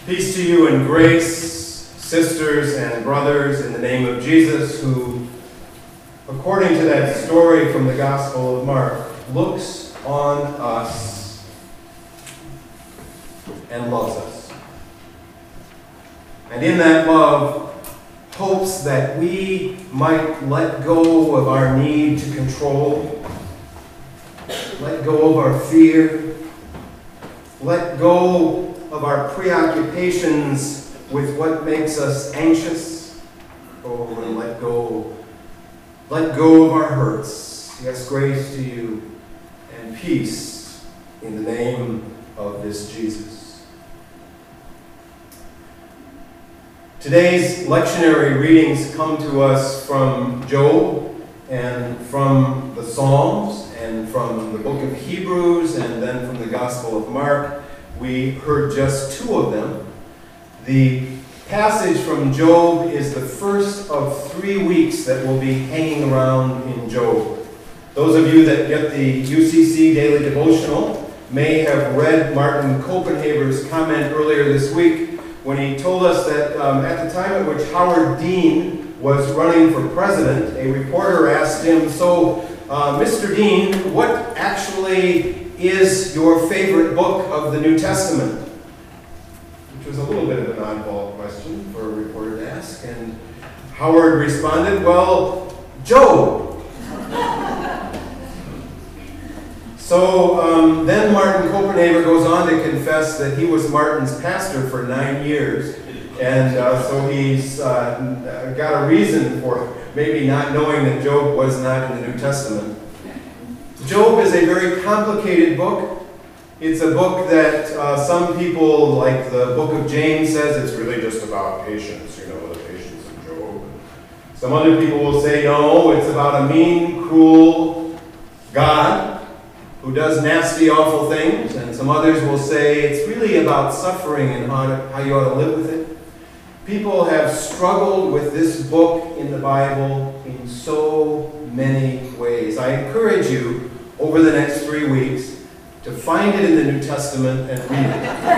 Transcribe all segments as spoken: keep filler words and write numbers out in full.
Peace to you and grace, sisters and brothers, in the name of Jesus, who, according to that story from the Gospel of Mark, looks on us and loves us. And in that love, hopes that we might let go of our need to control, let go of our fear, let go of our preoccupations with what makes us anxious. Oh, and let go, let go of our hurts. Yes, grace to you and peace in the name of this Jesus. Today's lectionary readings come to us from Job and from the Psalms and from the book of Hebrews and then from the Gospel of Mark. We heard just two of them. The passage from Job is the first of three weeks that will be hanging around in Job. Those of you that get the U C C Daily Devotional may have read Martin Copenhaver's comment earlier this week when he told us that um, at the time at which Howard Dean was running for president, a reporter asked him, so, uh, Mister Dean, what actually is your favorite book of the New Testament? Which was a little bit of an oddball question for a reporter to ask. And Howard responded, well, Job. So um, then Martin Copenhaver goes on to confess that he was Martin's pastor for nine years. And uh, so he's uh, got a reason for maybe not knowing that Job was not in the New Testament. Job is a very complicated book. It's a book that uh, some people, like the book of James, says it's really just about patience, you know, the patience of Job. Some other people will say, no, it's about a mean, cruel God who does nasty, awful things. And some others will say it's really about suffering and how, to, how you ought to live with it. People have struggled with this book in the Bible in so many ways. I encourage you over the next three weeks to find it in the New Testament and read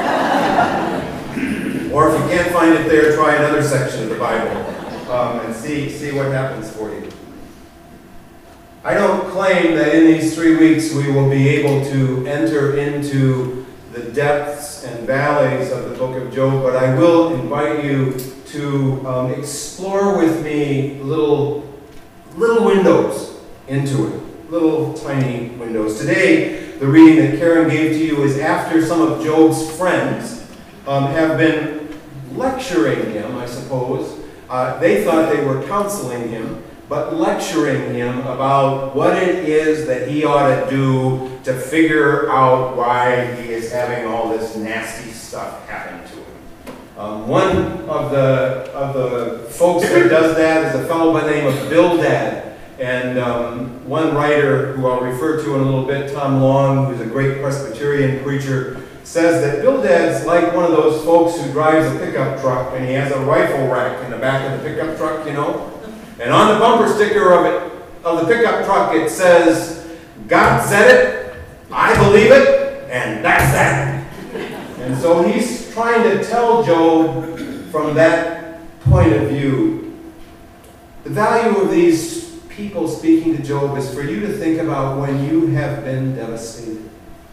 it. Or if you can't find it there, try another section of the Bible um, and see, see what happens for you. I don't claim that in these three weeks we will be able to enter into the depths and valleys of the book of Job, but I will invite you to um, explore with me little, little windows into it, little tiny windows. Today, the reading that Karen gave to you is after some of Job's friends um, have been lecturing him, I suppose. Uh, they thought they were counseling him, but lecturing him about what it is that he ought to do to figure out why he is having all this nasty stuff happen to him. Um, one of the of the folks that does that is a fellow by the name of Bildad. And um, one writer, who I'll refer to in a little bit, Tom Long, who's a great Presbyterian preacher, says that Bildad's like one of those folks who drives a pickup truck and he has a rifle rack in the back of the pickup truck, you know? And on the bumper sticker of it, of the pickup truck, it says, God said it, I believe it, and that's that. And so he's trying to tell Job from that point of view. The value of these people speaking to Job is for you to think about when you have been devastated.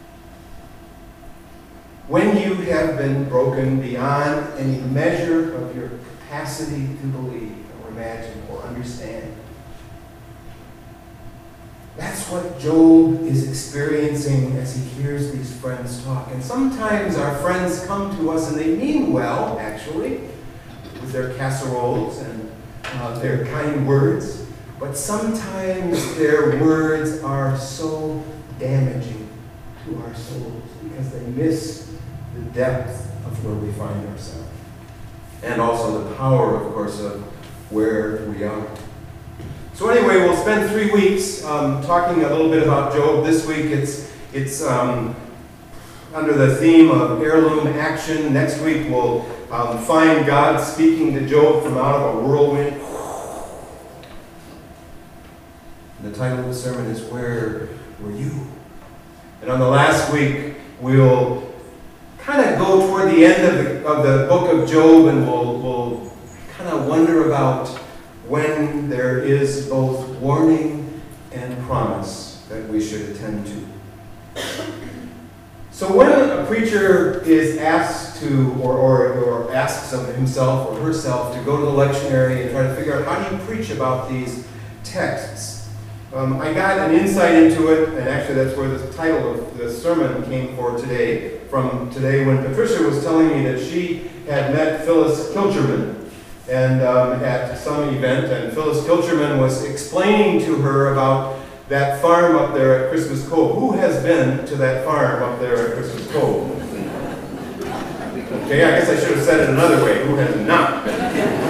When you have been broken beyond any measure of your capacity to believe or imagine or understand. That's what Job is experiencing as he hears these friends talk. And sometimes our friends come to us and they mean well, actually, with their casseroles and uh, their kind words. But sometimes their words are so damaging to our souls because they miss the depth of where we find ourselves. And also the power, of course, of where we are. So anyway, we'll spend three weeks um, talking a little bit about Job. This week it's, it's um, under the theme of heirloom action. Next week we'll um, find God speaking to Job from out of a whirlwind. The title of the sermon is Where Were You? And on the last week, we'll kind of go toward the end of the, of the book of Job, and we'll, we'll kind of wonder about when there is both warning and promise that we should attend to. So when a preacher is asked to, or, or, or asks of himself or herself to go to the lectionary and try to figure out how do you preach about these texts, um, I got an insight into it, and actually that's where the title of the sermon came for today, from today when Patricia was telling me that she had met Phyllis Kilcherman and um, at some event, and Phyllis Kilcherman was explaining to her about that farm up there at Christmas Cove. Who has been to that farm up there at Christmas Cove? Okay, I guess I should have said it another way. Who has not been?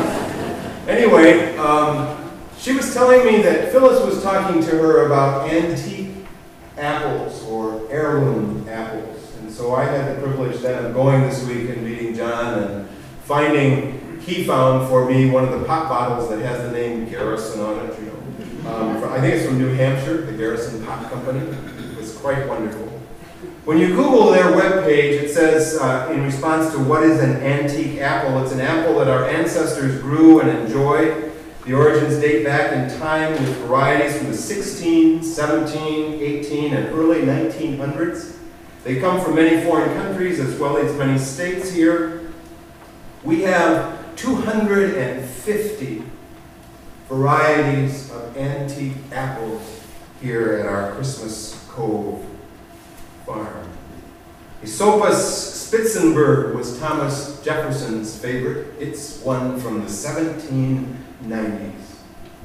Anyway, um, she was telling me that Phyllis was talking to her about antique apples or heirloom apples. And so I had the privilege then of going this week and meeting John and finding, he found for me one of the pop bottles that has the name Garrison on it, you know. Um, from, I think it's from New Hampshire, the Garrison Pop Company. It was quite wonderful. When you Google their webpage, it says, uh, in response to what is an antique apple, it's an apple that our ancestors grew and enjoyed. The origins date back in time with varieties from the sixteen, seventeen, eighteen, and early nineteen hundreds. They come from many foreign countries as well as many states here. We have two hundred fifty varieties of antique apples here at our Christmas Cove farm. Esopus Spitzenberg was Thomas Jefferson's favorite. It's one from the seventeen nineties.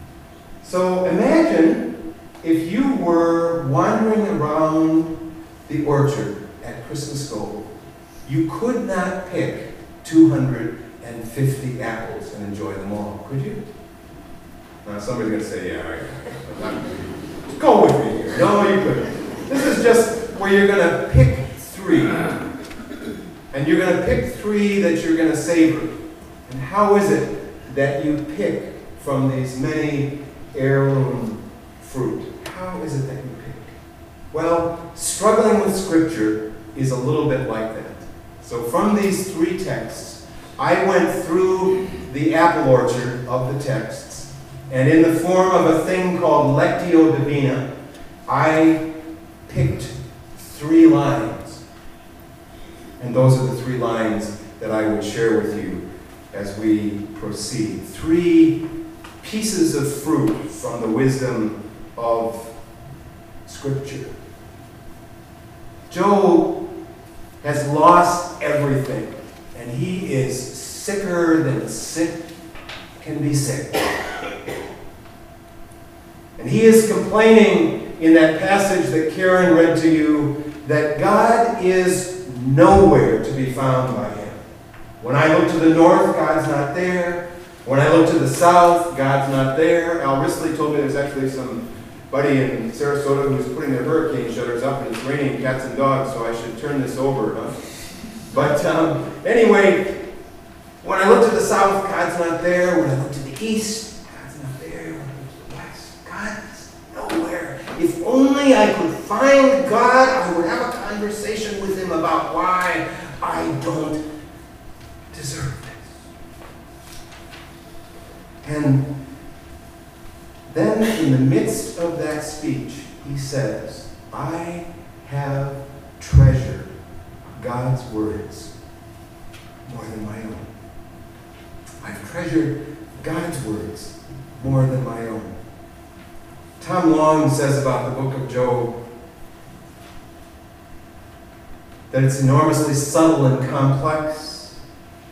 So imagine if you were wandering around the orchard at Christmas Cove, you could not pick two hundred fifty apples and enjoy them all, could you? Now somebody's going to say, yeah, all right. Go with me here. No, you couldn't. This is just where you're going to pick three. And you're going to pick three that you're going to savor. And how is it that you pick from these many heirloom fruit? How is it that you pick? Well, struggling with Scripture is a little bit like that. So from these three texts, I went through the apple orchard of the texts, and in the form of a thing called Lectio Divina, I picked three lines. And those are the three lines that I would share with you as we proceed. Three pieces of fruit from the wisdom of Scripture. Job has lost everything, and he is sicker than sick can be sick. And he is complaining in that passage that Karen read to you that God is nowhere to be found by him. When I look to the north, God's not there. When I look to the south, God's not there. Al Risley told me there's actually somebody in Sarasota who's putting their hurricane shutters up, and it's raining cats and dogs, so I should turn this over, huh? But um, anyway, when I look to the south, God's not there. When I look to the east, God's not there. When I look to the west, God's nowhere. If only I could find God, I would have a conversation with him about why I don't deserve this. And then in the midst of that speech, he says, I have treasured God's words more than my own. I've treasured God's words more than my own. Tom Long says about the book of Job that it's enormously subtle and complex.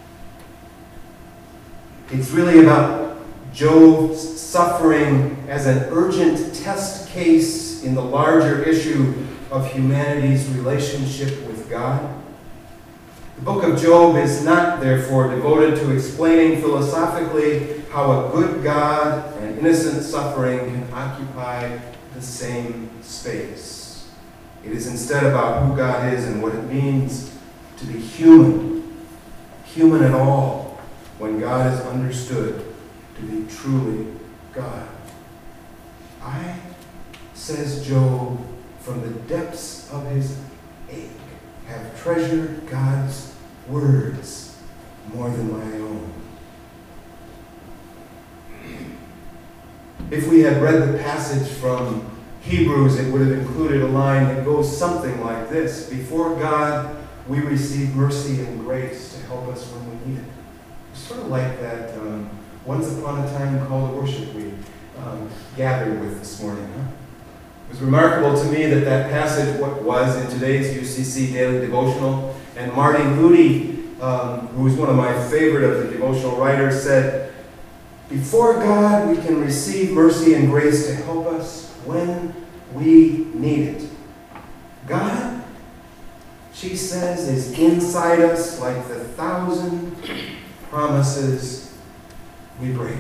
It's really about Job's suffering as an urgent test case in the larger issue of humanity's relationship with God. The book of Job is not, therefore, devoted to explaining philosophically how a good God and innocent suffering can occupy the same space. It is instead about who God is and what it means to be human, human at all, when God is understood to be truly God. I, says Job, from the depths of his ache have treasured God's words more than my own. If we had read the passage from Hebrews, it would have included a line that goes something like this: before God, we receive mercy and grace to help us when we need it. It's sort of like that um, once upon a time call to worship we um, gathered with this morning. Huh? It was remarkable to me that that passage what was in today's U C C Daily Devotional, and Marty Moody, um, who is one of my favorite of the devotional writers, said, before God we can receive mercy and grace to help us when we need it. God, she says, is inside us like the thousand promises we break.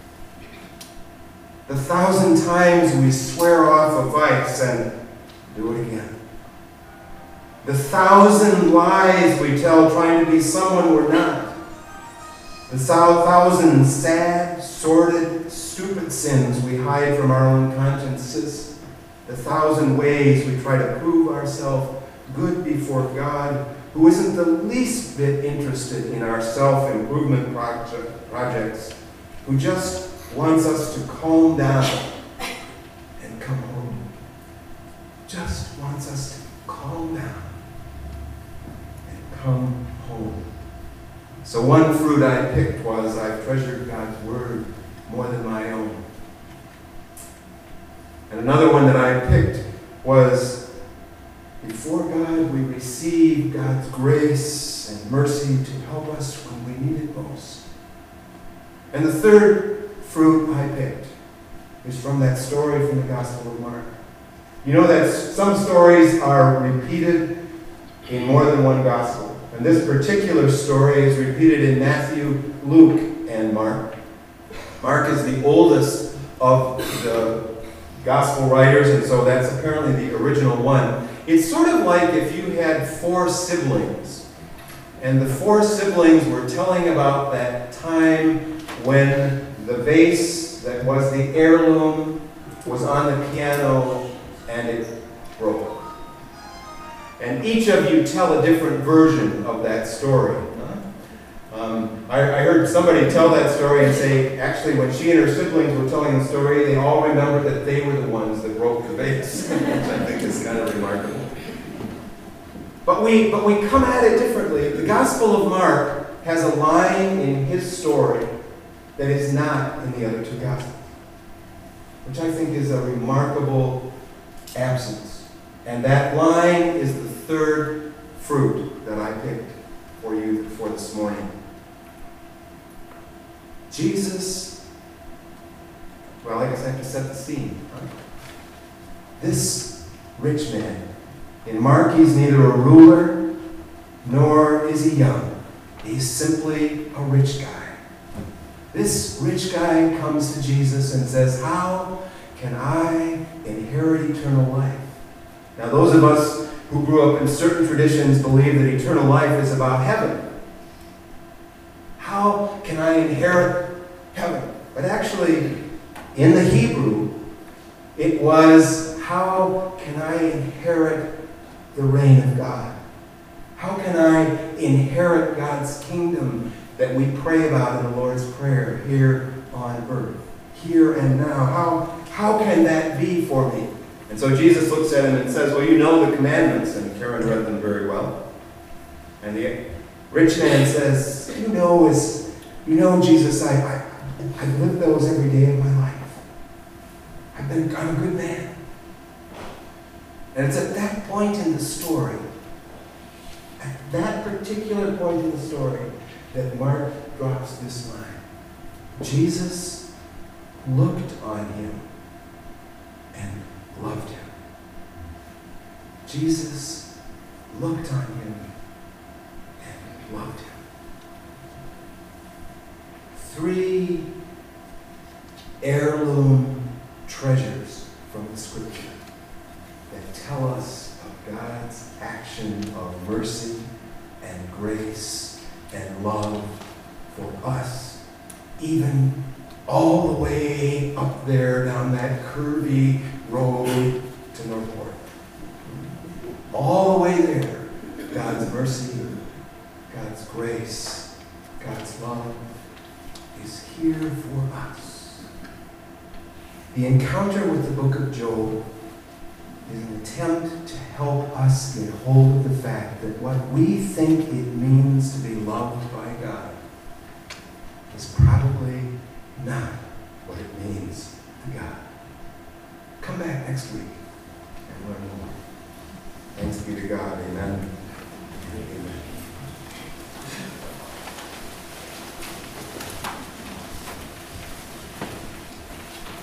The thousand times we swear off a vice and do it again. The thousand lies we tell trying to be someone we're not. The thousand sad, sordid, stupid sins we hide from our own consciences. The thousand ways we try to prove ourselves good before God, who isn't the least bit interested in our self-improvement project, projects, who just wants us to calm down and come home. Just wants us to calm down and come home. So one fruit I picked was I've treasured God's word more than my own. And another one that I picked was before God we receive God's grace and mercy to help us when we need it most. And the third fruit I picked is from that story from the Gospel of Mark. You know that some stories are repeated in more than one gospel. And this particular story is repeated in Matthew, Luke, and Mark. Mark is the oldest of the gospel writers, and so that's apparently the original one. It's sort of like if you had four siblings, and the four siblings were telling about that time when the vase that was the heirloom was on the piano and it broke. And each of you tell a different version of that story. Um, I, I heard somebody tell that story and say, actually, when she and her siblings were telling the story, they all remembered that they were the ones that broke the vase, which I think is kind of remarkable. But we, but we come at it differently. The Gospel of Mark has a line in his story that is not in the other two Gospels, which I think is a remarkable absence. And that line is the third fruit that I picked for you for this morning. Jesus, well, I guess I have to set the scene. Huh? This rich man, in Mark, he's neither a ruler nor is he young. He's simply a rich guy. This rich guy comes to Jesus and says, how can I inherit eternal life? Now, those of us who grew up in certain traditions believe that eternal life is about heaven. How can I inherit heaven? But actually, in the Hebrew, it was, how can I inherit the reign of God? How can I inherit God's kingdom that we pray about in the Lord's Prayer here on earth, here and now? How, how can that be for me? And so Jesus looks at him and says, well, you know the commandments. And Karen read them very well. And the rich man says, you know, is, you know, Jesus, I, I, I live those every day of my life. I've been, I'm a good man. And it's at that point in the story, at that particular point in the story, that Mark drops this line. Jesus looked on him and loved him. Jesus looked on him and loved him. Three heirloom treasures from the Scripture that tell us of God's action of mercy and grace and love for us, even all the way up there down that curvy road to Northport. All the way there, God's mercy, God's grace, God's love is here for us. The encounter with the book of Job is an attempt to help us get hold of the fact that what we think it means to be loved by God is probably not what it means to God. Come back next week and learn more. Thanks be to God. Amen. Amen.